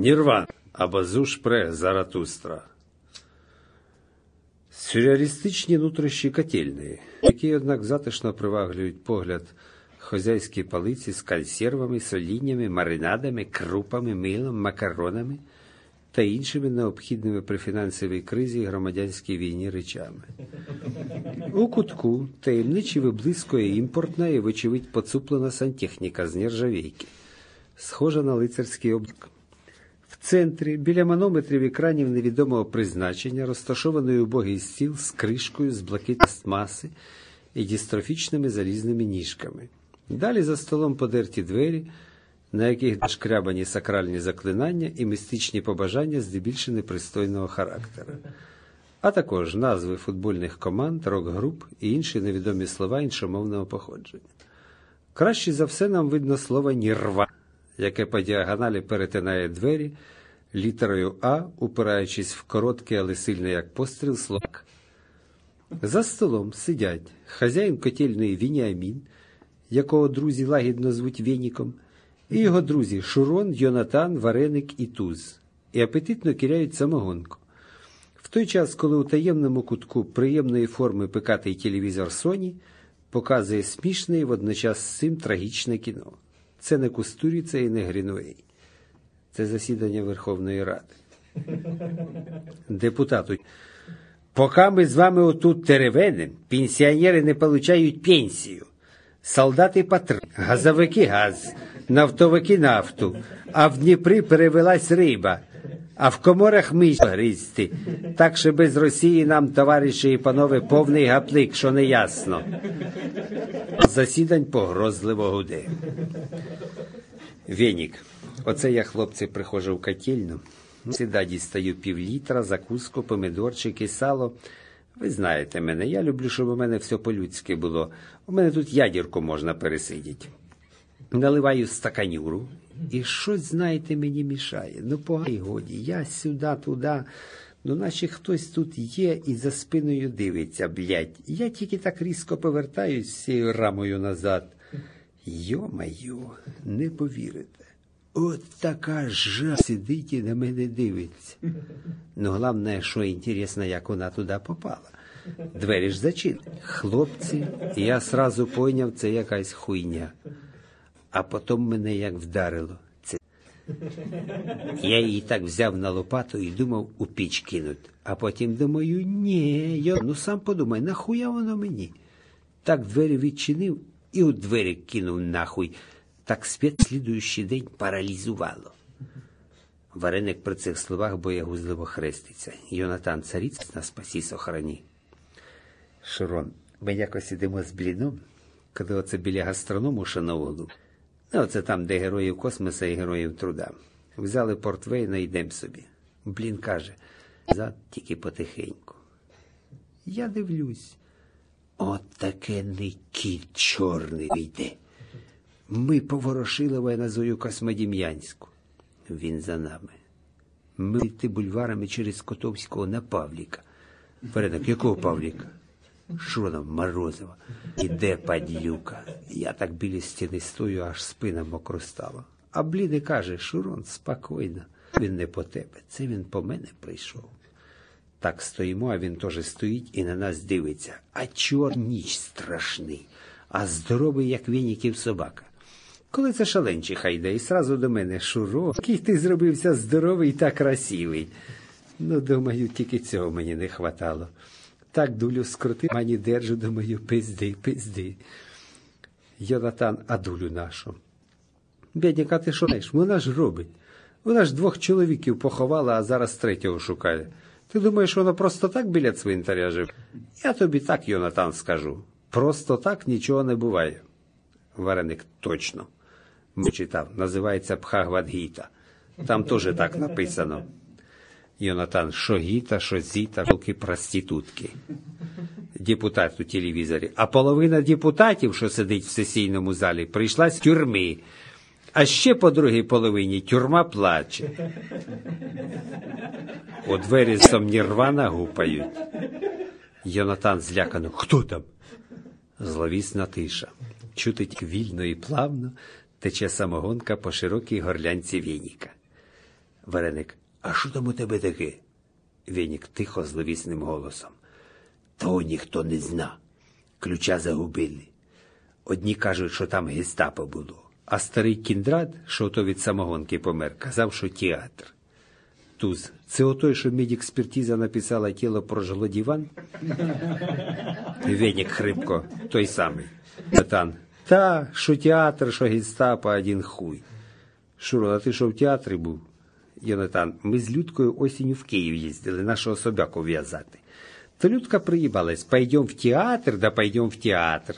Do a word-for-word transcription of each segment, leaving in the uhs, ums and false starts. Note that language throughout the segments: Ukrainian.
Нірвана або Зуш пре Заратустра. Сюрреалістичні нутрощі котельної, які, однак, затишно приваблюють погляд хозяйські палиці з консервами, соліннями, маринадами, крупами, милом, макаронами та іншими необхідними при фінансовій кризі і громадянській війні речами. У кутку таємничі виблискує імпортна і, вочевидь, поцуплена сантехніка з нержавійки, схожа на лицарський облік. В центрі, біля манометрів екранів невідомого призначення, розташований убогий стіл з кришкою з блакитної пластмаси і дистрофічними залізними ніжками. Далі за столом подерті двері, на яких шкрябані сакральні заклинання і містичні побажання здебільшого непристойного характеру. А також назви футбольних команд, рок-груп і інші невідомі слова іншомовного походження. Краще за все нам видно слово «нірвана», яке по діагоналі перетинає двері літерою «А», упираючись в короткий, але сильний як постріл слово. За столом сидять хазяїн котельної Веніамін, якого друзі лагідно звуть Веніком, і його друзі Шурон, Йонатан, Вареник і Туз, і апетитно кіряють самогонку. В той час, коли у таємному кутку приємної форми пикатий телевізор Sony показує смішне і водночас з цим трагічне кіно. Це не Кустуріця і не Грінуей. Це засідання Верховної Ради. Депутату. Поки ми з вами отут теревенем, пенсіонери не получають пенсію. Солдати патруль, газовики газ, нафтовики нафту, а в Дніпрі перевелась риба, а в коморах миш гризти. Так що без Росії нам, товариші і панове, повний гаплик, що не ясно. Засідань погрозливо гуде. Венік. Оце я, хлопці, приходжу в котельну. Сюди дістаю півлітра, закуску, помидорчики, сало. Ви знаєте мене, я люблю, щоб у мене все по-людськи було. У мене тут ядірку можна пересидіти. Наливаю стаканюру, і щось, знаєте, мені мішає. Ну, погай годі, я сюди, туди, ну, наче хтось тут є і за спиною дивиться, блядь. Я тільки так різко повертаюсь всією рамою назад. Йо-майо, не повірите. От така жа сидить і на мене дивиться. Ну, головне, що інтересно, як вона туди попала. Двері ж зачинені. Хлопці, я сразу пойняв, це якась хуйня. А потім мене як вдарило. Це... Я її так взяв на лопату і думав у піч кинуть. А потім думаю, ні, я... ну сам подумай, нахуя воно мені? Так двері відчинив і у двері кинув нахуй. Так спец слідуючий день паралізувало. Вареник при цих словах боягузливо хреститься. Йонатан, цариць на спасі сохрані. Шурон, ми якось ідемо з бліном, коли оце біля гастроному шанового. Ну, оце там, де героїв космоса і героїв труда. Взяли портвейна і йдем собі. Блін каже, зад тільки потихеньку. Я дивлюсь. От таке не кіт чорний йде. Ми поворошили Войназою Космодем'янську. Він за нами. Ми йти бульварами через Котовського на Павліка. Передок, якого Павліка? Шурона Морозова. Іде падлюка. Я так біля стіни стою, аж спина мокро стала. А Бліди каже, Шурон, спокійно. Він не по тебе, це він по мене прийшов. Так стоїмо, а він теж стоїть і на нас дивиться. А чор ніч страшний, а здоровий, як Веніків собака. Коли це шаленчиха йде, і сразу до мене, Шуро, який ти зробився здоровий та красивий. Ну, думаю, тільки цього мені не хватало. Так дулю скрутив, ані держу, думаю, пизди, пизди. Йонатан, а дулю нашу. Бідняка, ти що знаєш? Вона ж робить. Вона ж двох чоловіків поховала, а зараз третього шукає. Ти думаєш, вона просто так біля цвинтаря живе? Я тобі так, Йонатан, скажу. Просто так нічого не буває. Вареник, точно. Ми читав, називається Бхагавад-гіта. Там теж так написано. Йонатан, що гіта, що зіта, тільки проститутки. Депутат у телевізорі. А половина депутатів, що сидить в сесійному залі, прийшла з тюрми. А ще по другій половині тюрма плаче. У двері сом Нірвана гупають. Йонатан злякано. Хто там? Зловісна тиша. Чутить вільно і плавно тече самогонка по широкій горлянці Веніка. Вареник, а що там у тебе таке? Венік тихо, зловісним голосом. Того ніхто не зна. Ключа загубили. Одні кажуть, що там гестапо було. А старий Кіндрат, що ото від самогонки помер, казав, що театр. Туз, це отой, що медекспертиза написала, тіло прожгло диван? Венік хрипко, той самий. Натан, та, що театр, що гестапо, один хуй. Шуро, а ти що в театрі був? Йонатан, ми з Людкою осінню в Київ їздили, нашого собаку в'язати. То Людка приїбалась, пойдем в театр, да пойдем в театр.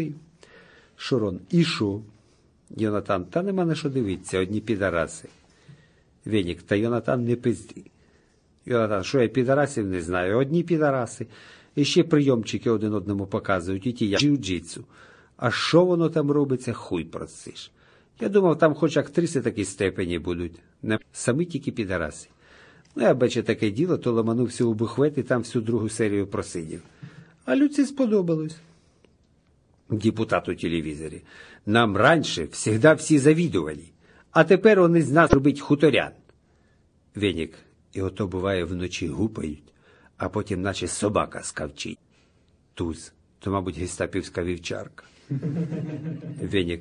Шурон, і що? Йонатан, та нема на що дивитися, одні підараси. Венік, та Йонатан не пизди. Йонатан, що я підарасів не знаю, одні підараси. І ще прийомчики один одному показують, і ті я джиу-джитсу. А що воно там робиться, хуй просиш. Я думав, там хоч актриси такі степені будуть. Не самі тільки підараси. Ну, я бачу таке діло, то ламанувся у бухвет і там всю другу серію просидів. А Люці сподобалось. Депутат у телевізорі. Нам раніше всегда всі завідували, а тепер вони з нас робить хуторян. Венік, і ото буває вночі гупають, а потім наче собака скавчить. Туз, то, мабуть, гестапівська вівчарка. Венік,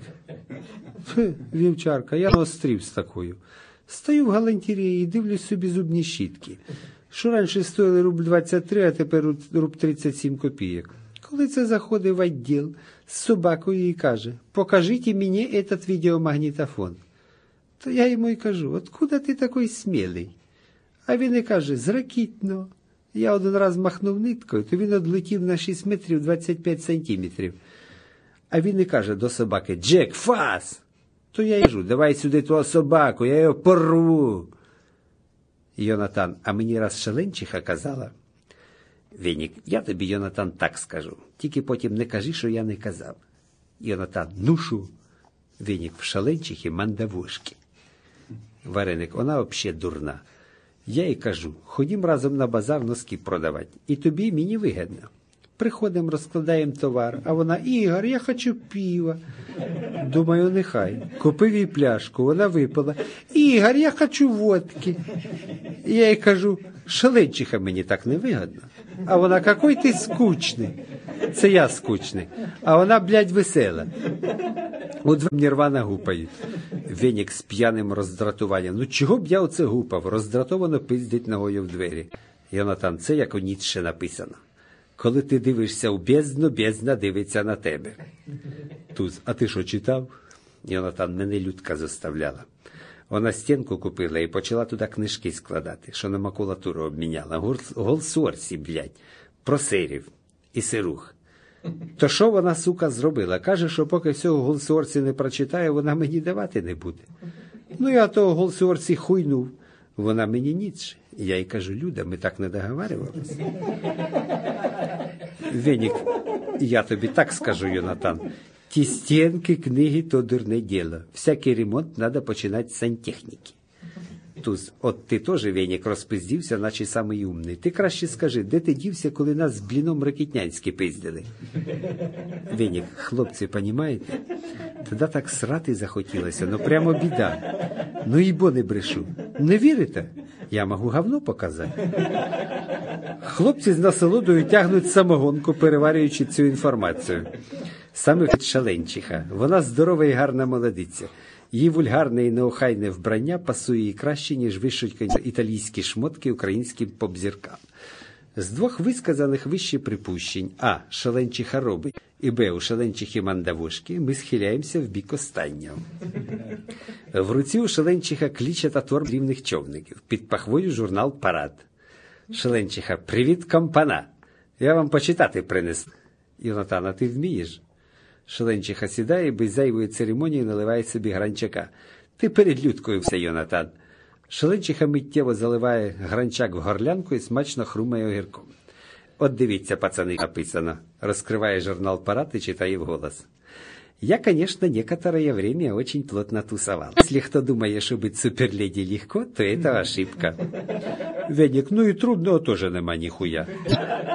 вівчарка, я острів з такою. Стою в галантерії і дивлюсь собі зубні щітки. Що раніше стоїли рубль двадцять три, а тепер рубль тридцять сім копійок. Коли це заходить в відділ з собакою і каже, покажіть мені этот відеомагнітофон. То я йому і кажу, откуда ти такий смілий? А він і каже, з Ракітного. Я один раз махнув ниткою, то він одлетів на шість метрів двадцять п'ять сантиметрів. А він і каже до собаки, Джек, фас! То я й кажу, давай сюди твого собаку, я його порву. Йонатан, а мені раз шаленчиха казала. Венік, я тобі, Йонатан, так скажу. Тільки потім не кажи, що я не казав. Йонатан, ну шо? Венік, в шаленчихі мандавошки. Вареник, вона взагалі дурна. Я їй кажу, ходім разом на базар носки продавати. І тобі, і мені вигідно. Приходимо, розкладаємо товар, а вона, Ігор, я хочу пива. Думаю, нехай. Купив їй пляшку, вона випила. Ігор, я хочу водки. І я їй кажу, шаленчиха, мені так не вигідно. А вона, який ти скучний. Це я скучний. А вона, блядь, весела. От мені рвана гупають. Венік з п'яним роздратуванням. Ну чого б я оце гупав? Роздратовано пиздить ногою в двері. Йонатан, це як у Ніцше написано. Коли ти дивишся у бездну, бездна дивиться на тебе. Туз, а ти що, читав? Йонатан, мене Людка заставляла. Вона стінку купила і почала туди книжки складати, що на макулатуру обміняла. Голсуорсі, блядь, про сирів і сирух. То що вона, сука, зробила? Каже, що поки всього Голсуорсі не прочитає, вона мені давати не буде. Ну, я того Голсуорсі хуйнув. Вона мені Ніцше. Я їй кажу, Люда, ми так не договарювалися. Венік, я тобі так скажу, Йонатан. Ті стінки, книги – то дурне діло. Всякий ремонт треба починати з сантехніки. Туз, от ти теж, Венік, розпиздівся, наче самий умний. Ти краще скажи, де ти дівся, коли нас з бліном Ракітнянські пиздили? Венік, хлопці, понімаєте? Тоді так срати захотілося, ну прямо біда. Ну і бо не брешу. Не вірите? Я можу говно показати. Хлопці з насолодою тягнуть самогонку, переварюючи цю інформацію. Саме від шаленчиха. Вона здорова і гарна молодиця. Її вульгарне і неохайне вбрання пасує їй краще, ніж вишукані італійські шмотки українським поп-зіркам. З двох висказаних вище припущень А. Шаленчиха робить, і Б. У шаленчихи мандавошки ми схиляємося в бік останнього. В руці у шаленчиха клічата торба рівних човників. Під пахвою журнал «Парад». Шаленчиха, привіт, компана. Я вам почитати принесла. Йонатан, а ти вмієш? Шаленчиха сідає і без зайвої церемонії наливає собі гранчака. Ти перед Людкою все, Йонатан. Шаленчиха миттєво заливає гранчак в горлянку і смачно хрумає огірком. От дивіться, пацани, написано. Розкриває журнал «Парад» і читає вголос. Я, конечно, некоторое время очень плотно тусовал. Если кто думает, что быть суперледи легко, то это ошибка. Венік, ну і трудного теж нема ніхуя.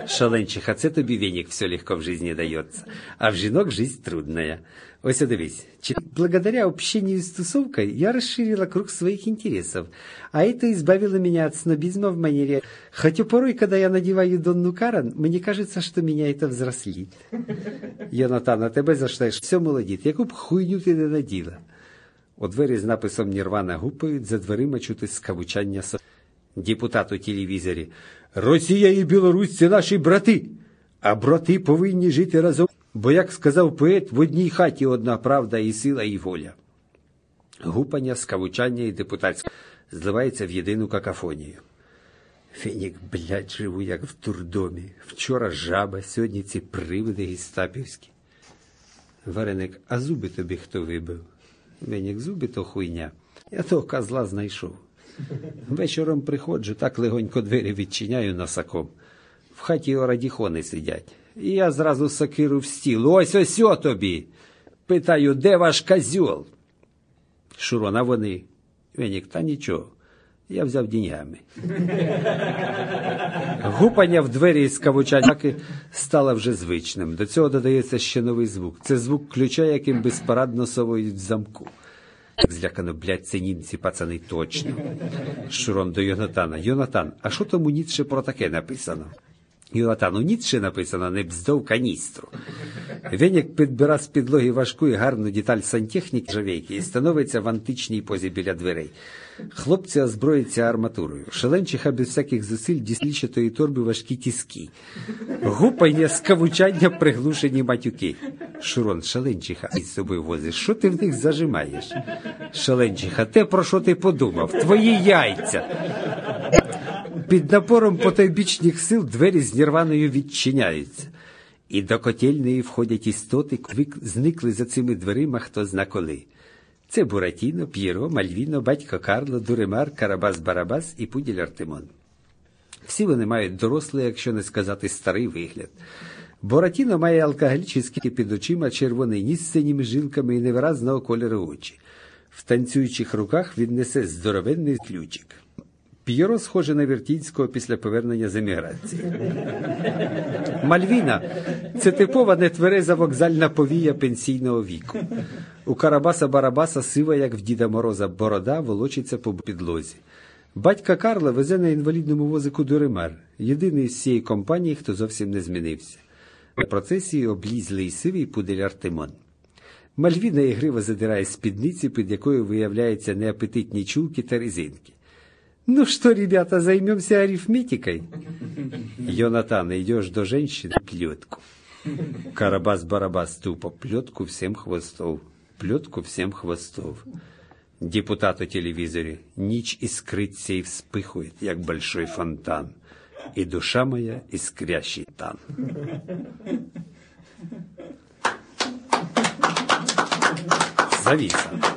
Шаленчиха, це тобі веник все легко в жизни дается, а в жінок жизнь трудная. Ось дивись, благодаря общению с тусовкой я расширила круг своих интересов, а это избавило меня от снобизма в манере. Хотя порой, когда я надеваю Донну Карен, мне кажется, что меня это взрослит. Йонатан, а тебе заштаєш все молодіт, яку б хуйню ти не наділа. У двері з написом «Нірвана» гупають, за дверима чути скавучання со... Депутат у телевізорі. Росія і Білорусь – це наші брати, а брати повинні жити разом. Бо, як сказав поет, в одній хаті одна правда і сила, і воля. Гупання, скавучання і депутатське зливається в єдину какафонію. Фенік, блядь, живу, як в турдомі. Вчора жаба, сьогодні ці привиди гестапівські. Вареник, а зуби тобі хто вибив? Фенік, зуби то хуйня. Я того козла знайшов. Вечором приходжу, так легонько двері відчиняю носаком. В хаті орадіхони сидять. І я зразу сокиру в стіл. Ось ось о тобі. Питаю, де ваш козьол? Шурон, а вони? Венік, та нічого. Я взяв деньгами. Гупання в двері із кавучаняки стало вже звичним. До цього додається ще новий звук. Це звук ключа, яким безпорадно совують в замку. Злякано, блядь, це німці, пацани, точно. Шурон до Йонатана. Йонатан, а що тому Ніцше про таке написано? Йонатан, у Ніцше написано «не бздов каністру». Венік підбира з підлоги важку і гарну деталь сантехніки жавейки і становиться в античній позі біля дверей. Хлопці озброюються арматурою. Шаленчиха без всяких зусиль дісліче тої торби важкі тіски. Гупання, скавучання, приглушені матюки. Шурон, Шаленчиха, із собою возиш, що ти в них зажимаєш? Шаленчиха, те, про що ти подумав? Твої яйця! Під напором потойбічних сил двері з Нірваною відчиняються. І до котельної входять істоти, зникли за цими дверима хто зна коли. Це Буратіно, П'єро, Мальвіно, батько Карло, Дуремар, Карабас-Барабас і Пуділь Артемон. Всі вони мають дорослий, якщо не сказати старий вигляд. Буратіно має алкоголічні під очима, червоний ніс з синіми жилками і невиразного кольору очі. В танцюючих руках він несе здоровенний ключик. П'єро схоже на Вертінського після повернення з еміграції. Мальвіна – це типова нетвереза вокзальна повія пенсійного віку. У Карабаса-Барабаса сива, як в Діда Мороза, борода волочиться по підлозі. Батька Карла везе на інвалідному возику Дуремар, єдиний з цієї компанії, хто зовсім не змінився. На процесії облізлий і сивий Пудель Артемон. Мальвіна ігриво задирає спідниці, під якою виявляються неапетитні чулки та резинки. «Ну что, ребята, займемся арифметикой?» Йонатан, идешь до женщины, плетку. Карабас-Барабас тупо, плетку всем хвостов, плетку всем хвостов. Депутат у телевизоре, ніч искрится и вспыхивает, як большой фонтан, и душа моя искрящий тан. Зависа.